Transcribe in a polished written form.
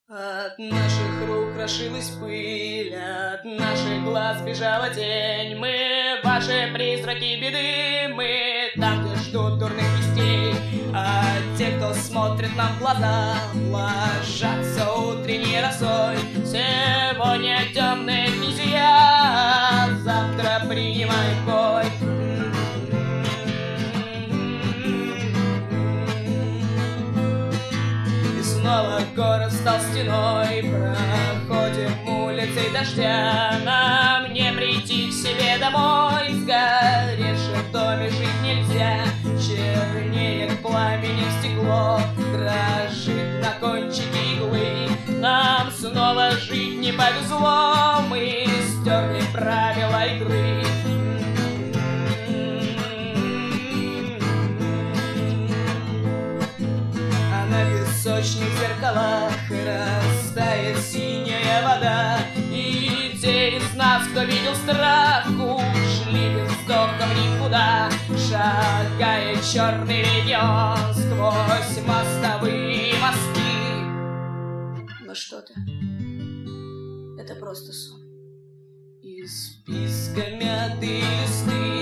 От наших рук крошилась пыль, от наших глаз бежала тень. Мы ваши призраки беды, мы там, где ждут дурных вестей. А те, кто смотрит нам в глаза, ложатся утренней росой. Сегодня темные князья, завтра принимают бой. Снова город стал стеной, проходим улицей дождя. Нам не прийти к себе домой, в сгоревшем доме жить нельзя. Чернеет пламенем стекло, дрожит на кончике иглы. Нам снова жить не повезло, мы стерли правила игры. В песочных зеркалах растает синяя вода. И те из нас, кто видел страх, ушли без вздоха в никуда, шагая черный регион сквозь мостовые мосты. Но что-то это просто сон. Из списка мятые листы